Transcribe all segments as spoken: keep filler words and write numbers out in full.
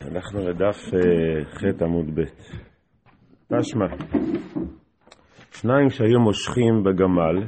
אנחנו לדף ח' עמוד ב'. תשמע, שניים שהיו מושכים בגמל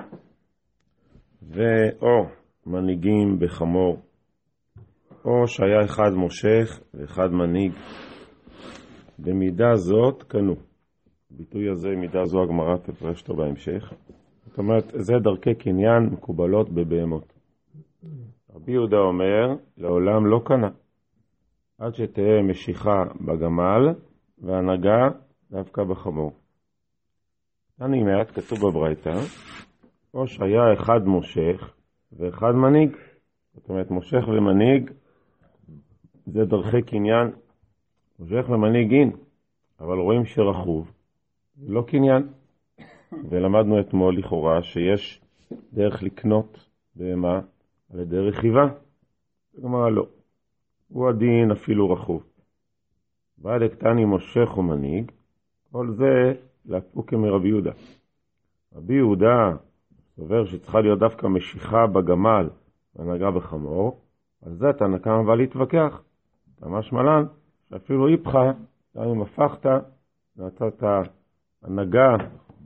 ואו מנהיגים בחמור, או שהיה אחד מושך ואחד מנהיג, במידה זאת קנו. ביטוי הזה, מידה זו הגמרא תפרש אותו בהמשך. זאת אומרת, זה דרכי קניין מקובלות בבהמות. רבי יהודה אומר, לעולם לא קנה, עד שתהיה משיכה בגמל והנהגה דווקא בחמור. אני מעט כתוב בברייתא, או שהיה אחד מושך ואחד מנהיג. זאת אומרת, מושך ומנהיג זה דרכי קניין, מושך ומנהיג אין, אבל רואים שרחוב זה לא קניין. ולמדנו אתמול לכאורה שיש דרך לקנות בהמה על ידי רכיבה. כלומר לא, הוא הדין אפילו רחוב. ועד הקטני מושך ומנהיג, כל זה להפוקה מרבי יהודה. רבי יהודה סובר שצריכה להיות דווקא משיכה בגמל והנהגה בחמור, על זה תנא קמא בא להתווכח. ממש מלן שאפילו איפך, גם אם הפכת, נתת הנהגה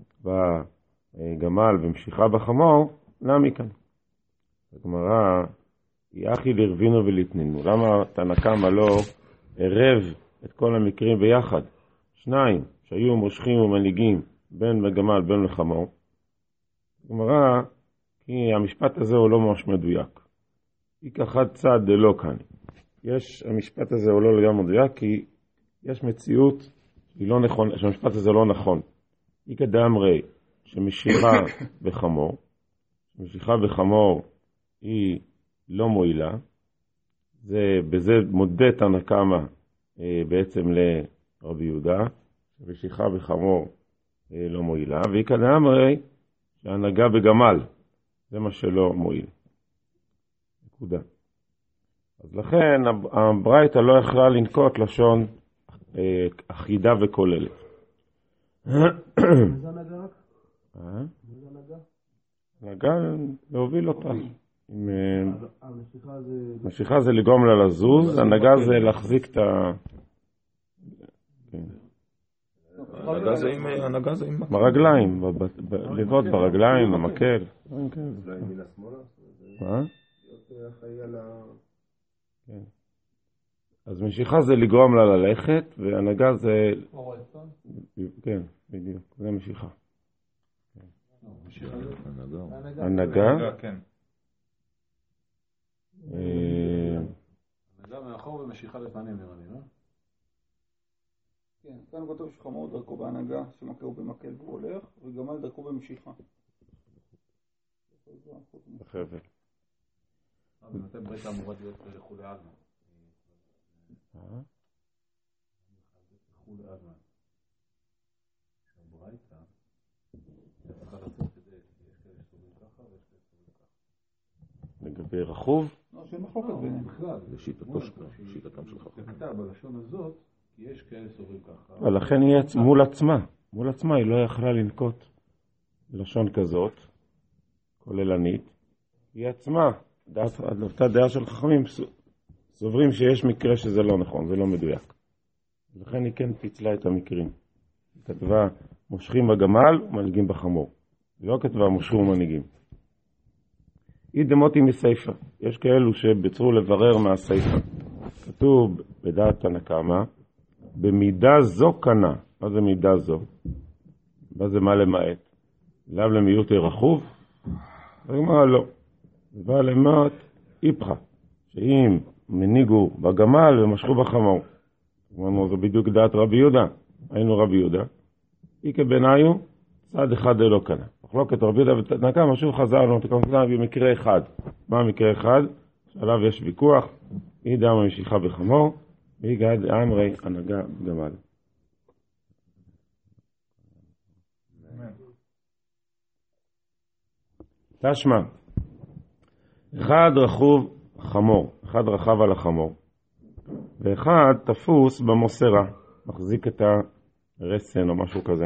בגמל ומשיכה בחמור, למה כאן? הגמרא היא אחי לרבינו ולתנינו. למה תנא קמא לא ערב את כל המקרים ביחד? שניים שהיו מושכים ומנהיגים בין בגמל בין לחמור. הגמרא, כי המשפט הזה הוא לא ממש מדויק. איק אחד צד דלא כאן. יש, המשפט הזה הוא לא לגמרי מדויק, כי יש מציאות היא לא נכון, שהמשפט הזה לא נכון. איק דאמרי שמשיכה בחמור, משיכה בחמור היא לא מועילה, זה, בזה מודה תנא קמא אה, בעצם לרבי יהודה, שמשיכה בחמור אה, לא מועילה, ואיק דאמרי שהנהגה בגמל, זה מה שלא מועיל. נקודה. אז לכן הברייתא לא יכלה לנקוט לשון אה, אחידה וכוללת. איזה הנהגה רק? אה? איזה הנהגה? הנהגה להוביל אותה. עם, המשיכה זה... משיכה זה לגרום לה לזוז, הנהגה זה להחזיק את ה... הנהגה זה עם... הנהגה זה עם... ברגליים, לבעוט ברגליים, במקל. אולי מן השמאלה? מה? להיות אחראי על ה... כן. אז משיכה זה לגרום לה ללכת, והנהגה זה... כן, בדיוק, זה משיכה. הנהגה? כן. הנהגה מאחור ומשיכה לפנים נראה לי, לא? כן, כאן כתוב שחמור דרכו בהנהגה, שמקהו במקל והוא הולך, וגמל דרכו במשיכה. בחבל. אבל מתי ברייתא אמורה להיות לכולי עלמא? אה? לכולי עלמא. ברייתא צריכה לצאת כדי, יש כאלה שסוברים ככה ויש כאלה שסוברים ככה. לגבי רחוב? לא, שאין מחלוקת ביניהם. בכלל, שיטתם של חכמים. כתב בלשון הזאת, כי יש כאלה סוברים ככה. ולכן היא מול עצמה. מול עצמה היא לא יכלה לנקוט לשון כזאת, כוללנית. היא עצמה, אותה דעה של חכמים, סוברים שיש מקרה שזה לא נכון, זה לא מדויק. לכן היא כן פיצלה את המקרים. היא כתבה מושכים בגמל ומנהיגים בחמור. היא לא כתבה מושכים ומנהיגים. היא דמותי מסייפה. יש כאלו שבצרו לברר מהסייפה. כתוב בדעת תנא קמא, במידה זו קנה. מה זה מידה זו? מה זה מה למעט? לאו למיעוט רחוב? ואומר לא. זה בא למעט איפכה. שאם מנהיגו בגמל ומשכו בחמור. אמרנו, זה בדיוק דעת רבי יהודה. היינו רבי יהודה. איקה בניו, צד אחד דלא קנה. מחלוקת רבי יהודה ותנא קמא, שוב חזרנו, במקרה אחד. מה המקרה אחד? שעליו יש ויכוח. היא דאמרי משיכה בחמור, והיא גד אמרי הנהגה בגמל. תשמע, אחד רכוב חמור, אחד רכב על החמור, ואחד תפוס במוסרה, מחזיק את הרסן או משהו כזה.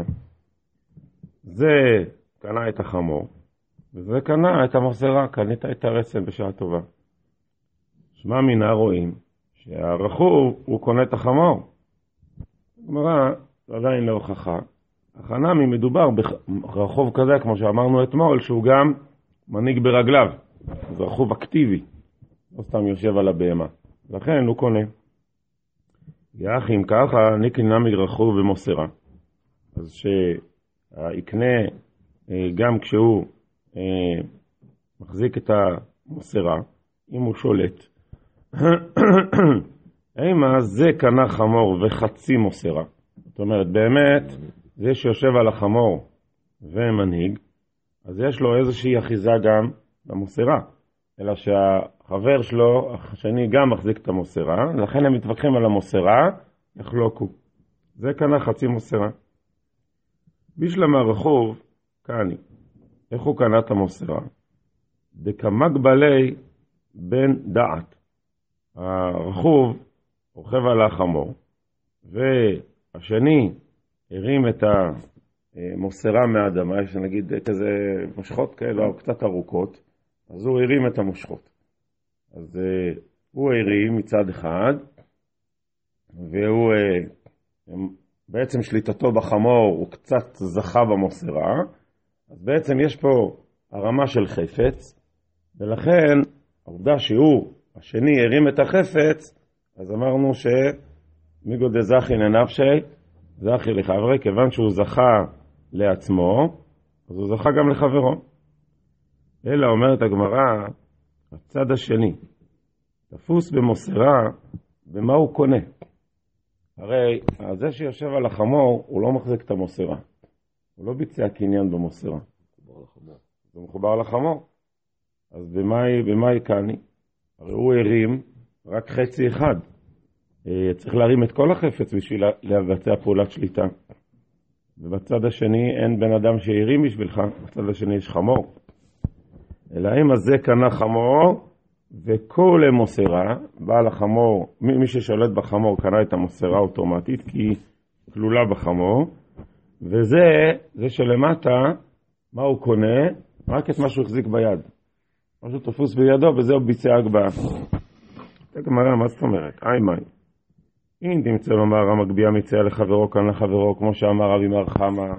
זה קנה את החמור, וזה קנה את המוסרה, קנית את הרסן בשעה טובה. שמע מינה רואים שהרחוב הוא קונה את החמור. גמרא, עדיין להוכחה. החנמי מדובר ברחוב כזה, כמו שאמרנו אתמול, שהוא גם מנהיג ברגליו. זה רחוב אקטיבי, לא סתם יושב על הבהמה. לכן הוא קונה. יח אם ככה, ניקין נמי רחוב ומוסרה. אז שיקנה גם כשהוא מחזיק את המוסרה, אם הוא שולט. אימה זה קנה חמור וחצי מוסרה. זאת אומרת, באמת, זה שיושב על החמור ומנהיג, אז יש לו איזושהי אחיזה גם במוסרה. אלא שהחבר שלו, השני גם מחזיק את המוסרה, לכן הם מתווכחים על המוסרה, יחלוקו. זה קנה חצי מוסרה. בשלמה רחוב, קני. איך הוא קנה את המוסרה? דקמגבלי בן דעת. הרחוב רוכב על החמור, והשני הרים את המוסרה מהאדמה, יש נגיד כזה מושכות כאלה או קצת ארוכות, אז הוא הרים את המושכות. אז uh, הוא הרים מצד אחד, והוא uh, בעצם שליטתו בחמור, הוא קצת זכה במוסרה, אז בעצם יש פה הרמה של חפץ, ולכן העובדה שהוא, השני הרים את החפץ, אז אמרנו שמיגו דזכי לנפשי, זכי לחברי, כיוון שהוא זכה לעצמו, אז הוא זכה גם לחברו. אלא אומרת הגמרא, הצד השני, תפוס במוסרה, במה הוא קונה? הרי זה שיושב על החמור, הוא לא מחזיק את המוסרה. הוא לא ביצע קניין במוסרה. זה מחובר לחמור. אז במה היא קני? הרי הוא הרים רק חצי אחד. צריך להרים את כל החפץ בשביל לבצע פעולת שליטה. ובצד השני אין בן אדם שהרים בשבילך, בצד השני יש חמור. אלא אם הזה קנה חמור, וכל מוסרה, בעל החמור, מי ששולט בחמור קנה את המוסרה אוטומטית, כי היא כלולה בחמור, וזה, זה שלמטה, מה הוא קונה? רק את מה שהוא החזיק ביד. משהו תפוס בידו, וזה הוא ביצע הגבעה. זה גמרא, מה זאת אומרת? איי מיי. אם תמצא לומר, המגביה מציע לחברו כאן לחברו, כמו שאמר רבי מר חמא,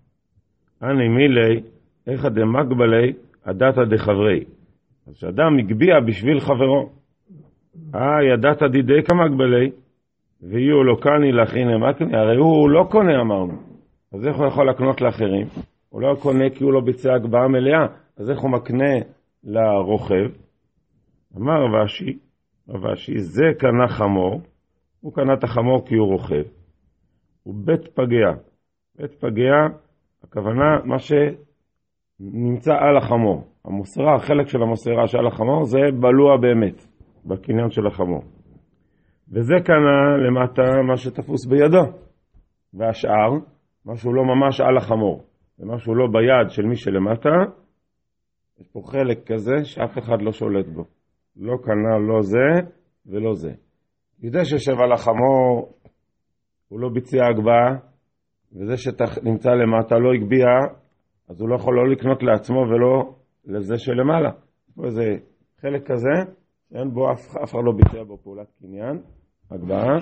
אני מילי, איך הדמגבלי, הדתא דחברי. אז שאדם מגביע בשביל חברו. אה, ידעת דידי כמגבלי, ויהיו לו קני להכינה מקני, הרי הוא לא קונה אמרנו. אז איך הוא יכול לקנות לאחרים? הוא לא קונה כי הוא לא ביצע הגבעה מלאה, אז איך הוא מקנה לרוכב? אמר רבשי, רבשי, זה קנה חמור, הוא קנה את החמור כי הוא רוכב. הוא בית פגע. בית פגע, הכוונה מה שנמצא על החמור. המוסרה, החלק של המוסרה שעל החמור, זה בלוע באמת, בקניין של החמור. וזה קנה למטה מה שתפוס בידו. והשאר, משהו לא ממש על החמור. ומשהו לא ביד של מי שלמטה, יש פה חלק כזה שאף אחד לא שולט בו. לא קנה לא זה ולא זה. זה שיושב על החמור, הוא לא ביצע הגבעה, וזה שנמצא למטה לא הגביע, אז הוא לא יכול לא לקנות לעצמו ולא לזה שלמעלה. יש פה איזה חלק כזה, שאין בו אף, אף אחד לא ביצע בו פעולת קניין, הגבעה.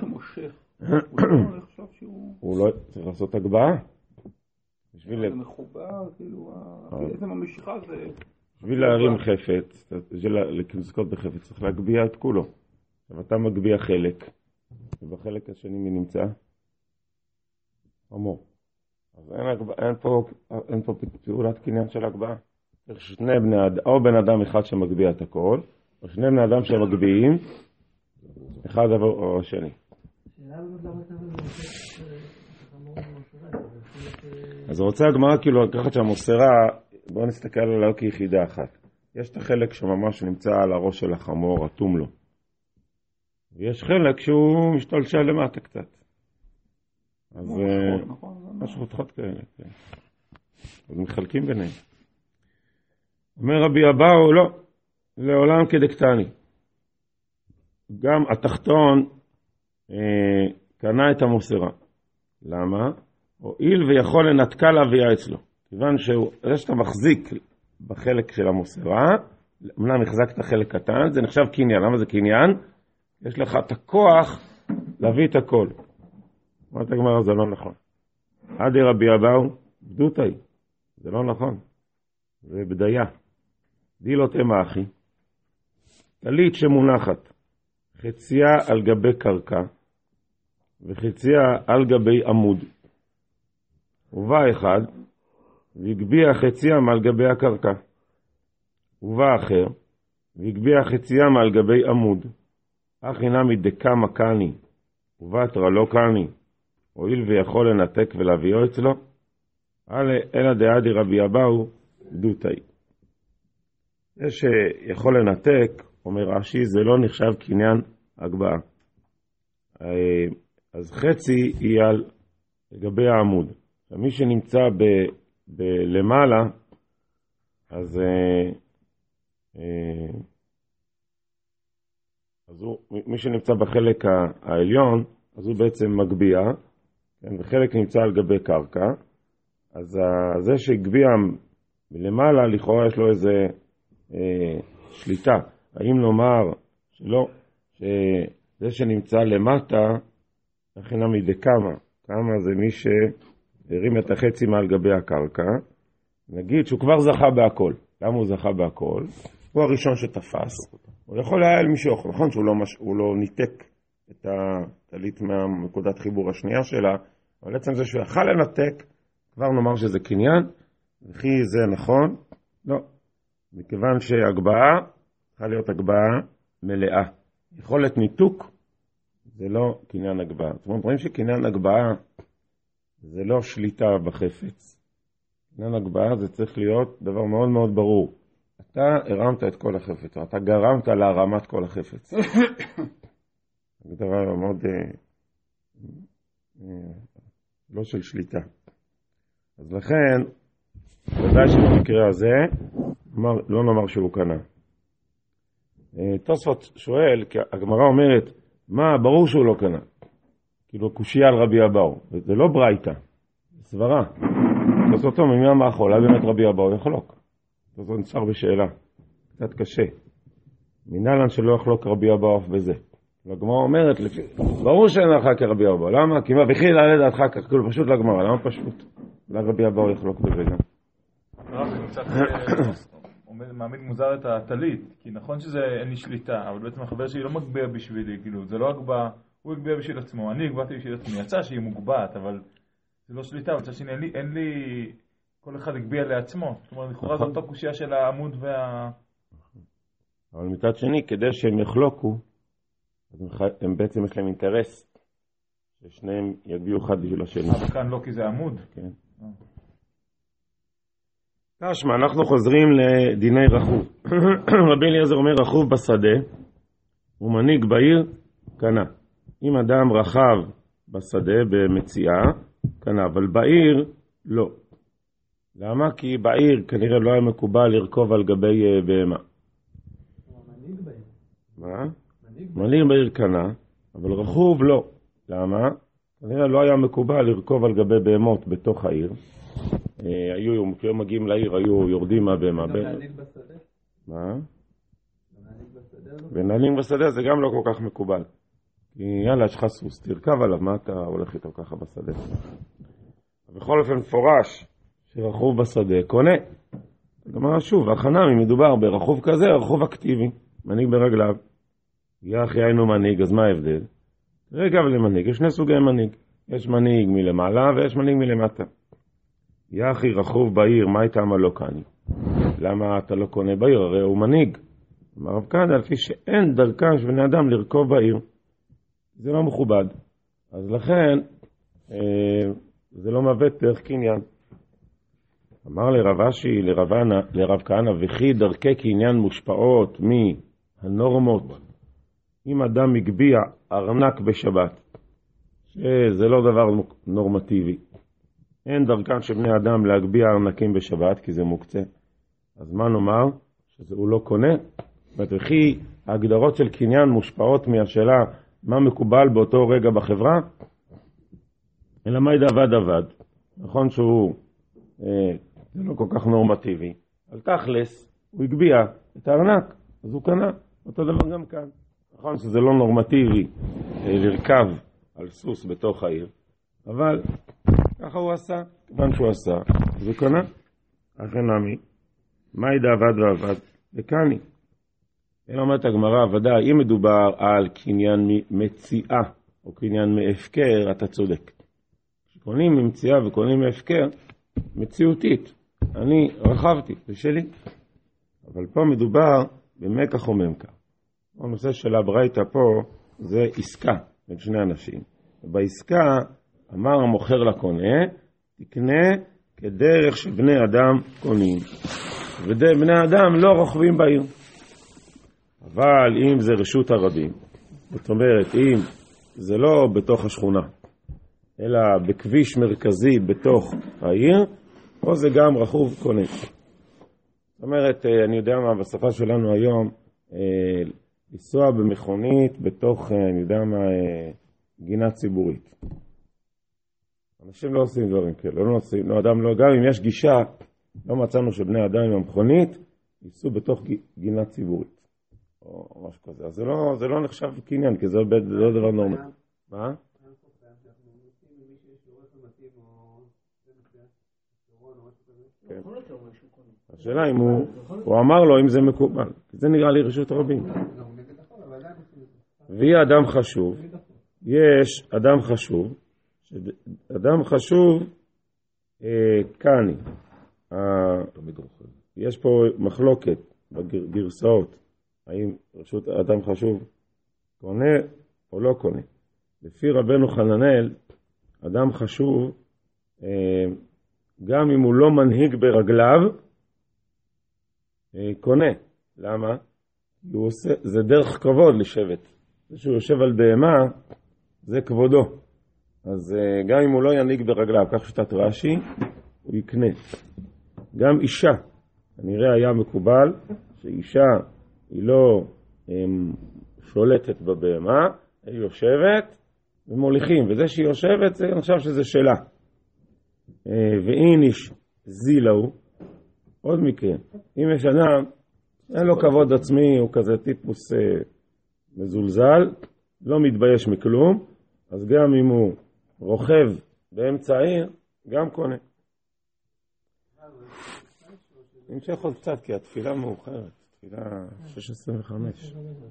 הוא לא צריך לעשות הגבעה. זה מחובר, כאילו, איזה ממשיכה זה... בשביל להרים חפץ, לזכות בחפץ, צריך להגביע את כולו. עכשיו אתה מגביע חלק, ובחלק השני מי נמצא? חמור. אז אין, אין, פה, אין פה פעולת קניין של הגבעה. צריך שני בני אדם, או בן אדם אחד שמגביע את הכל, או שני בני אדם שמגביעים, אחד או השני. אז רוצה הגמרא כאילו לקחת שהמוסרה, בואו נסתכל עליו כיחידה אחת. יש את החלק שממש נמצא על הראש של החמור, אטום לו. ויש חלק שהוא משתלשל למטה קצת. אז משהו חותכות כאלה. אז מחלקים ביניהם. אומר רבי אבאו, לא, לעולם כדקטני. גם התחתון אה, קנה את המוסרה. למה? הואיל ויכול לנתקה להביאה אצלו. כיוון שזה שאתה מחזיק בחלק של המוסרה, אמנם החזקת חלק קטן, זה נחשב קניין. למה זה קניין? יש לך את הכוח להביא את הכל. אומרת הגמרא, זה לא נכון. עדי רבי אבאו, בדותאי, זה לא נכון. זה בדיה. דילות אמה אחי, טלית שמונחת, חציה על גבי קרקע, וחציה על גבי עמוד. ובא אחד, והגביע חציה מעל גבי הקרקע. ובא אחר, והגביע חציה מעל גבי עמוד. אחי נמי דקה מקני, ובא תרא לא קני, הואיל ויכול לנתק ולהביאו אצלו, אלא דעדי רבי אבאו דותאי. זה שיכול לנתק, אומר רש"י, זה לא נחשב קניין הגבהה. אז חצי היא על לגבי העמוד. מי שנמצא ב, ב, למעלה, אז, אז הוא, מי שנמצא בחלק העליון, אז הוא בעצם מגביע, וחלק נמצא על גבי קרקע. אז זה שהגביע מלמעלה, לכאורה יש לו איזה אה, שליטה. האם לומר שלא, שזה שנמצא למטה, הכינה מדקמה, כמה זה מי שהרים את החצי מעל גבי הקרקע, נגיד שהוא כבר זכה בהכל. למה הוא זכה בהכל? הוא הראשון שתפס. הוא יכול היה אל מישהו, נכון שהוא לא, מש... לא ניתק את הטלית מהנקודת חיבור השנייה שלה, אבל עצם זה שהוא יכל לנתק, כבר נאמר שזה קניין, וכי זה נכון? לא. מכיוון שהגבהה צריכה להיות הגבהה מלאה. יכולת ניתוק זה לא קניין הגבהה. זאת אומרת, רואים שקניין הגבהה זה לא שליטה בחפץ. קניין הגבהה זה צריך להיות דבר מאוד מאוד ברור. אתה הרמת את כל החפץ, או אתה גרמת להרמת כל החפץ. זה דבר מאוד אה, אה, לא של שליטה. אז לכן, ודאי שבמקרה הזה, לא נאמר שהוא קנה. תוספות שואל, כי הגמרא אומרת, מה, ברור שהוא לא קנה. כאילו, קושיה על רבי אבאו. זה לא ברייתא, זה סברה. תוספות אומר, מי אמר חולה, באמת רבי אבאו יחלוק. תוספות נצטר בשאלה, קצת קשה. מנהלן שלא יחלוק רבי אבאו אף בזה. והגמרא אומרת, ברור שאין לך כרבי אבאו. למה? כי מה, בכי לעלה דעתך כך, כאילו פשוט לגמרא. למה פשוט? אולי רבי אבאו יחלוק בזה גם. הרב, קצת מעמיד מוזר את הטלית, כי נכון שזה אין לי שליטה, אבל בעצם החבר שלי לא מגביה בשבילי, כאילו, זה לא הגביה, הוא הגביה בשביל עצמו, אני הגבעתי בשביל עצמי, יצא שהיא מוגבעת, אבל זה לא שליטה, אבל שני, אין לי, אין לי, כל אחד הגביה לעצמו, זאת אומרת, לכאורה זאת הקושיה של העמוד וה... אבל מצד שני, כדי שהם יחלוקו, אז הם, הם בעצם יש להם אינטרס, ששניהם יגביעו אחד בשביל השני. אבל כאן לא, כי זה עמוד. כן. תשמע, אנחנו חוזרים לדיני רחוב. רבי אליעזר אומר, רחוב בשדה, הוא מנהיג בעיר, קנה. אם אדם רחב בשדה במציאה, קנה, אבל בעיר, לא. למה? כי בעיר כנראה לא היה מקובל לרכוב על גבי בהמה. הוא מנהיג בעיר. מה? מנהיג בעיר קנה, אבל רחוב לא. למה? כנראה לא היה מקובל לרכוב על גבי בהמות בתוך העיר. היו, כשהם מגיעים לעיר, היו יורדים מהבהמה. גם להנהיג בשדה? מה? גם להנהיג בשדה? ונהלים בשדה זה גם לא כל כך מקובל. כי יאללה, יש לך סוס, תרכב עליו, מה אתה הולך איתו ככה בשדה? בכל אופן פורש שרחוב בשדה קונה. כלומר, שוב, הכנה מדובר ברחוב כזה, רחוב אקטיבי, מנהיג ברגליו. יחי היינו מנהיג, אז מה ההבדל? רגע ולמנהיג, יש שני סוגי מנהיג. יש מנהיג מלמעלה ויש מנהיג מלמטה. יחי רחוב בעיר, מה הייתה מה לא קני? למה אתה לא קונה בעיר? הרי הוא מנהיג. אמר רב כהנא, לפי שאין דרכם של בני אדם לרכוב בעיר. זה לא מכובד. אז לכן, אה, זה לא מהווה דרך קניין. אמר לרב אשי, לרב, לרב כהנא, וכי דרכי קניין מושפעות מהנורמות. אם אדם מגביע ארנק בשבת, שזה לא דבר נורמטיבי. אין דרכם של בני אדם להגביע ארנקים בשבת, כי זה מוקצה. אז מה נאמר? שהוא לא קונה? וכי ההגדרות של קניין מושפעות מהשאלה מה מקובל באותו רגע בחברה? אלא מה ידעבד עבד. נכון שהוא אה, זה לא כל כך נורמטיבי. על תכלס, הוא הגביע את הארנק, אז הוא קנה. אותו דבר גם כאן. נכון שזה לא נורמטיבי לרכב על סוס בתוך העיר, אבל ככה הוא עשה, כיוון שהוא עשה, זה קנה. אחרי נמי, מה ידע עבד ועבד? וקני. אלא אומרת הגמרא, ודאי, אם מדובר על קניין מציאה או קניין מהפקר, אתה צודק. כשקונים ממציאה וקונים מהפקר, מציאותית. אני רכבתי, זה שלי. אבל פה מדובר במקח או ממכר. הנושא של הברייתא פה זה עסקה בין שני אנשים. ובעסקה אמר המוכר לקונה, תקנה כדרך שבני אדם קונים. ובני אדם לא רוכבים בעיר. אבל אם זה רשות הרבים, זאת אומרת, אם זה לא בתוך השכונה, אלא בכביש מרכזי בתוך העיר, או זה גם רכוב קונה. זאת אומרת, אני יודע מה, בשפה שלנו היום, לנסוע במכונית בתוך, אני יודע מה, גינה ציבורית. אנשים לא עושים דברים כאלה, לא עושים, לא אדם לא, גם אם יש גישה, לא מצאנו שבני אדם עם המכונית, ייסעו בתוך גינה ציבורית. או משהו כזה. אז זה לא, זה לא נחשב קניין, כי זה לא דבר נורמלי. מה? כן. השאלה אם הוא, הוא אמר לו אם זה מקובל. זה נראה לי רשות הרבים. ויהיה אדם חשוב, יש אדם חשוב, אדם חשוב קני. יש פה מחלוקת בגרסאות. האם רשות האדם חשוב קונה או לא קונה. לפי רבנו חננאל, אדם חשוב, גם אם הוא לא מנהיג ברגליו, קונה. למה? הוא עושה, זה דרך כבוד לשבת. זה שהוא יושב על בהמה, זה כבודו. אז גם אם הוא לא ינהיג ברגליו, כך שתת רש"י, הוא יקנה. גם אישה, כנראה היה מקובל שאישה היא לא הם, שולטת בבהמה, היא יושבת ומוליכים, וזה שהיא יושבת זה נחשב שזה שלה. ואין איש זילהו, עוד מקרה, אם יש אדם, אין לו כבוד עצמי, הוא כזה טיפוס אה, מזולזל, לא מתבייש מכלום, אז גם אם הוא רוכב באמצע העיר, גם קונה. נמשך עוד קצת, כי התפילה מאוחרת. תפילה שש עשרה וחמש.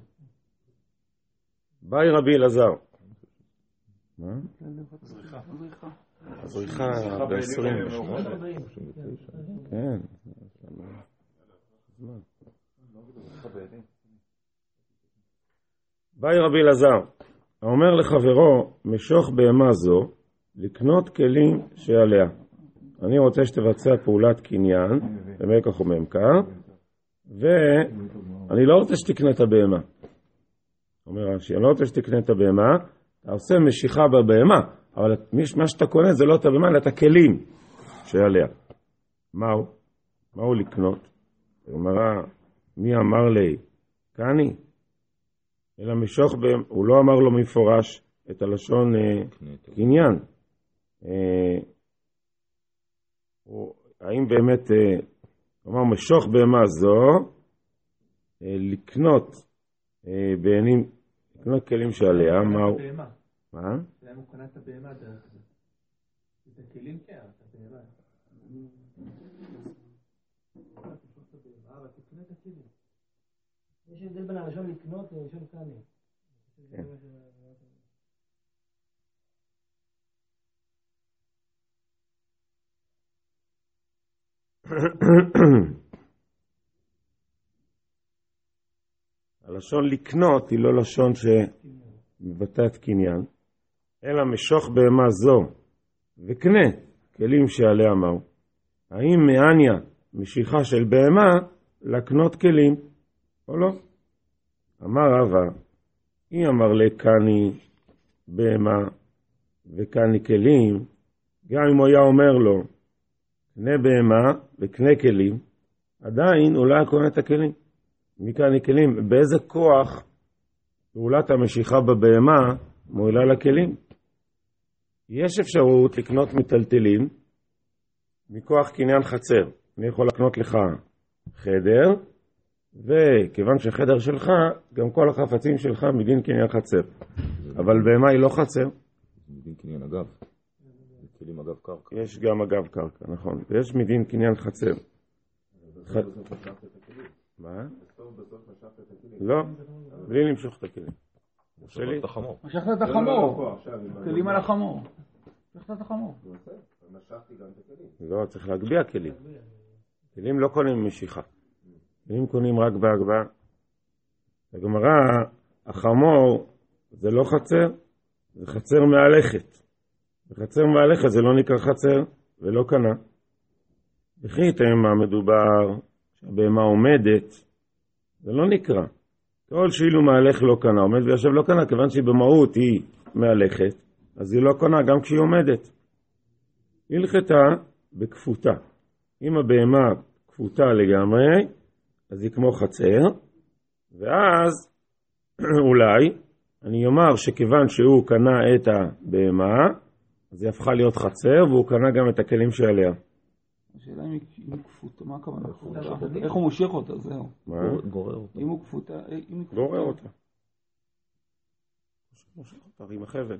ביי רבי אלעזר. מה? זריחה. הזריחה ב-עשרים. כן. ביי רבי אלעזר. האומר לחברו, משוך בהמה זו, לקנות כלים שעליה. אני רוצה שתבצע פעולת קניין, במקח וממכר, ואני לא רוצה שתקנה את הבהמה. אומר רש"י, אני לא רוצה שתקנה את הבהמה, אתה עושה משיכה בבהמה, אבל מה שאתה קונה זה לא את הבהמה, אלא את הכלים שעליה. מהו? מהו לקנות? אומר, מי אמר לי? קני? אלא משוך בהמה, הוא לא אמר לו מפורש את הלשון קניין. האם באמת, הוא אמר משוך בהמה זו, לקנות בעינים, לקנות כלים שעליה, מהו? מה? למה הוא קנה את הבהמה דרך זה? את הכלים כן, את הבהמה. תמשוך את הבהמה, אבל תקנה את הכלים. יש הבדל בין הראשון לקנות לראשון קנה. כן. הלשון לקנות היא לא לשון שמבטאת קניין, אלא משוך בהמה זו וקנה כלים שעליה מהו. האם מעניה משיכה של בהמה לקנות כלים או לא? אמר רבא, היא אמר לקני בהמה וקני כלים, גם אם הוא היה אומר לו קנה בהמה וקנה כלים, עדיין הוא לא היה קונה את הכלים. מקני כלים, באיזה כוח פעולת המשיכה בבהמה מועילה לכלים? יש אפשרות לקנות מטלטלים מכוח קניין חצר. אני יכול לקנות לך חדר וכיוון שהחדר שלך, גם כל החפצים שלך מדין קניין חצר. אבל בהמה היא לא חצר. מדין קניין אגב. כלים אגב קרקע. יש גם אגב קרקע, נכון. ויש מדין קניין חצר. מה? לא, בלי למשוך את הכלים. שלי? את החמור. משכת את החמור. כלים על החמור. משכת את החמור. לא, צריך להגביע כלים. כלים לא קונים משיכה. כלים קונים רק בהגבעה. הגמרא, החמור זה לא חצר, זה חצר מהלכת. וחצר מהלכת זה לא נקרא חצר ולא קנה. וכי תאמה מדובר שהבהמה עומדת, זה לא נקרא. כל שאילו מהלך לא קנה, עומד ויושב לא קנה, כיוון שהיא במהות היא מהלכת, אז היא לא קנה גם כשהיא עומדת. הלכתה בכפותה. אם הבהמה כפותה לגמרי, אז היא כמו חצר, ואז אולי אני אומר שכיוון שהוא קנה את הבהמה, אז היא הפכה להיות חצר, והוא קנה גם את הכלים שעליה. השאלה אם היא כפותה, מה הכוונה כפותה? איך הוא מושך אותה, זהו. מה? גורר אותה. אם הוא כפותה, אם היא כפותה. גורר אותה. מושך אותה עם החבל.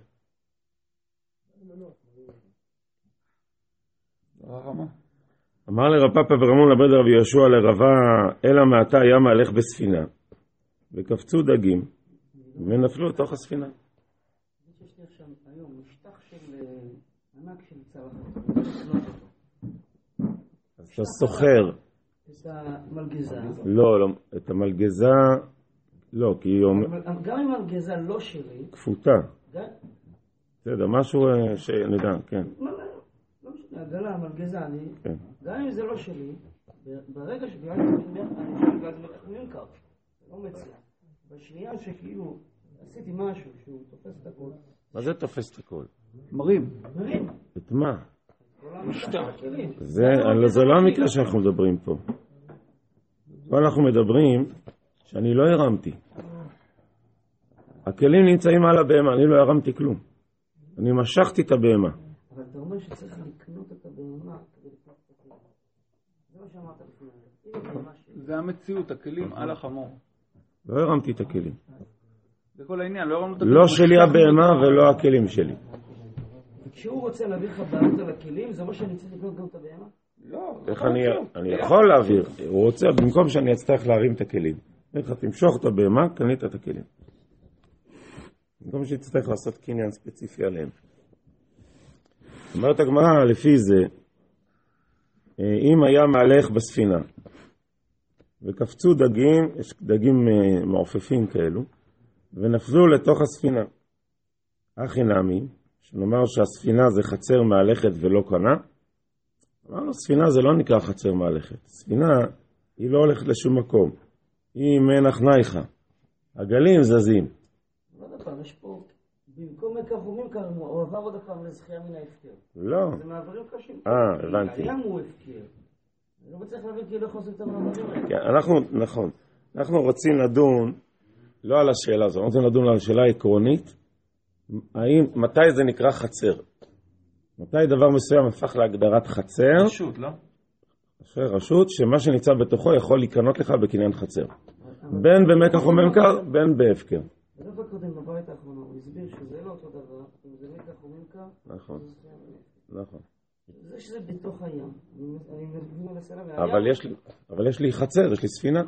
רמה. אמר לרב פאפא ורמון לבן רב יהושע לרבה, אלא מעתה היה מהלך בספינה, וקפצו דגים, ונפלו לתוך הספינה. יש לי עכשיו היום משטח של ענק של צלחת. אז אתה סוחר. את המלגזה. לא, לא, את המלגזה, לא, כי היא אומרת... גם אם המלגזה לא שלי... כפותה. בסדר, משהו שנדע, כן. לא משנה, הגלה, המלגזה, אני... כן. גם אם זה לא שלי, ברגע שבגלל אני נמכר, לא מציע. בשנייה שכאילו עשיתי משהו שהוא תופס את הכל. מה זה תופס את הכל? מרים. מרים. את מה? משטח. זה לא המקרה שאנחנו מדברים פה. פה אנחנו מדברים שאני לא הרמתי. הכלים נמצאים על הבהמה, אני לא הרמתי כלום. אני משכתי את הבהמה. אבל אתה אומר שצריך לקנות את הבהמה כדי לקנות את הכלים. זה מה שאמרת לפני. זה המציאות, הכלים על החמור. לא הרמתי את הכלים. זה כל העניין, לא הרמנו את הכלים. לא שלי הבהמה ולא הכלים שלי. כשהוא רוצה להביא לך בעלות על הכלים, זה מה שאני צריך לקנות גם את הבהמה? לא. איך אני, אני יכול להעביר, הוא רוצה, במקום שאני אצטרך להרים את הכלים. איך תמשוך את הבהמה, קנית את הכלים. במקום שתצטרך לעשות קניין ספציפי עליהם. אומרת הגמרא, לפי זה, אם היה מהלך בספינה, וקפצו דגים, יש דגים מעופפים כאלו, ונפלו לתוך הספינה. הכי נמי, שנאמר שהספינה זה חצר מהלכת ולא קנה, אמרנו, ספינה זה לא נקרא חצר מהלכת. ספינה היא לא הולכת לשום מקום. היא מנח נייחה. הגלים זזים. עוד הפעם, יש פה, במקום מכך וממכר, הוא עבר עוד הפעם לזכייה מן ההפקר. לא. זה מעברים קשים. אה, הבנתי. הים הוא הפקר. אני לא מצליח להבין כי לא יכול לעשות את המעברים האלה. כן, אנחנו, נכון. אנחנו רוצים לדון, לא על השאלה הזו, אנחנו רוצים לדון על השאלה העקרונית, האם, מתי זה נקרא חצר? מתי דבר מסוים הפך להגדרת חצר? רשות, לא? רשות, שמה שנמצא בתוכו יכול להיכנות לך בקניין חצר. בין במקח וממכר, בין בהפקר. בדרך כלל קודם בבית האחרונה, הוא הסביר שזה לא אותו דבר, אם זה מקח וממכר, נכון, נכון. זה שזה בתוך הים. אני מנסה להבין. אבל יש לי, אבל יש לי חצר, יש לי ספינה.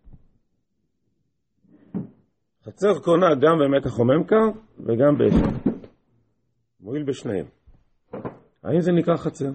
חצר קונה גם במקח וממכר וגם בהפקר. מועיל בשניהם. האם זה נקרא חצר?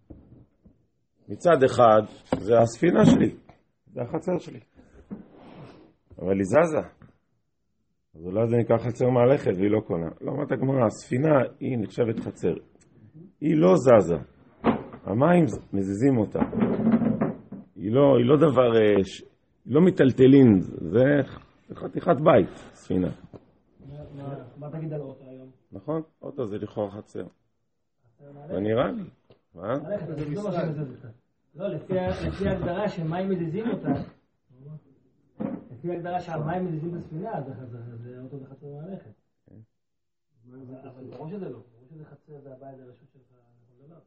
מצד אחד, זה הספינה שלי, זה החצר שלי. אבל היא זזה. אז אולי זה נקרא חצר מהלכת והיא לא קונה. לא אומרת הגמרא, הספינה היא נחשבת חצר. היא לא זזה. המים מזיזים אותה. היא לא, היא לא דבר, היא לא מטלטלין, זה חתיכת בית, ספינה. מה תגיד על אוטו היום? נכון? אוטו זה לכאורה חצר. זה נראה לי. מה? לא, לפי ההגדרה שמים מזיזים אותה, לפי ההגדרה שהמים מזיזים בספינה, זה אוטו בחצר מהלכת. אבל ברור שזה לא, ברור שזה חצר והבית זה רשות שלך.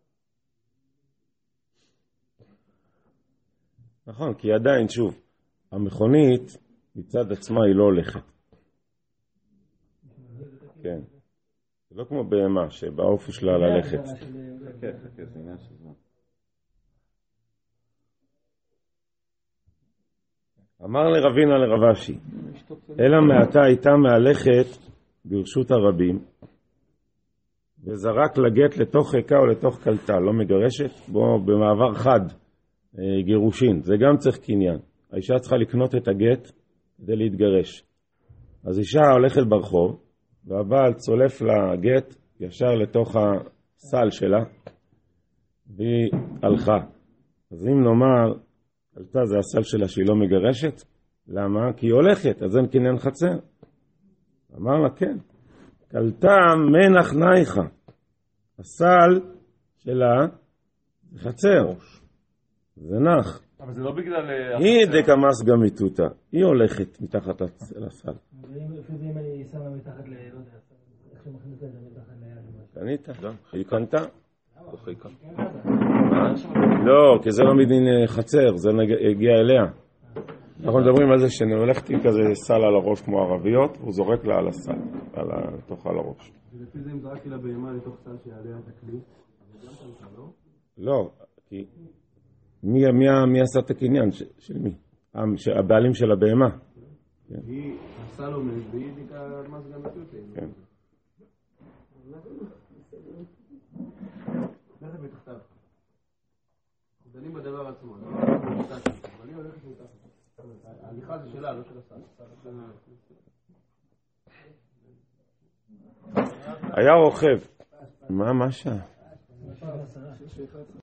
נכון, כי עדיין, שוב, המכונית מצד עצמה היא לא הולכת. כן. זה לא כמו בהמה שבאופי שלה ללכת. כן, כן, זה עניין של זמן. אמר לרבינה לרבשי, אלא מעתה הייתה מהלכת ברשות הרבים, וזרק לגט לתוך חיקה או לתוך קלטה, לא מגרשת, בו במעבר חד, גירושין, זה גם צריך קניין. האישה צריכה לקנות את הגט כדי להתגרש. אז אישה הולכת ברחוב, והבעל צולף לגט ישר לתוך הסל שלה, והיא הלכה. אז אם נאמר, קלטה זה הסל שלה שהיא לא מגרשת, למה? כי היא הולכת, אז אין קניין חצר. אמר לה, כן. קלטה מנח נייחה. הסל שלה זה חצר. זה נח. אבל זה לא בגלל... היא דקמס גם מיטוטה. היא הולכת מתחת לסל. אם אני שמה מתחת ל... לא יודע, איך שמכניס את זה מתחת ליד. קנית? היא קנתה. בחיקה. לא, כי זה לא מדין חצר, זה הגיע אליה. אנחנו מדברים על זה שאני הולכת עם כזה סל על הראש כמו ערביות, הוא זורק לה על הסל, לתוך על הראש. ולפי זה אם זרקתי לה בהמה לתוך סל שיעליה את הכלי, אז גם תנכה, לא? לא, כי מי עשה את הקניין? של מי? הבעלים של הבהמה. היא הסל עומד והיא דיקה מס גם בטוטי. כן. הולכת מתחתיו. דנים בדבר עצמו, אבל היא הולכת מתחתיו. ההליכה זה שלה, לא של הסל. היה רוכב. מה, מה שעה?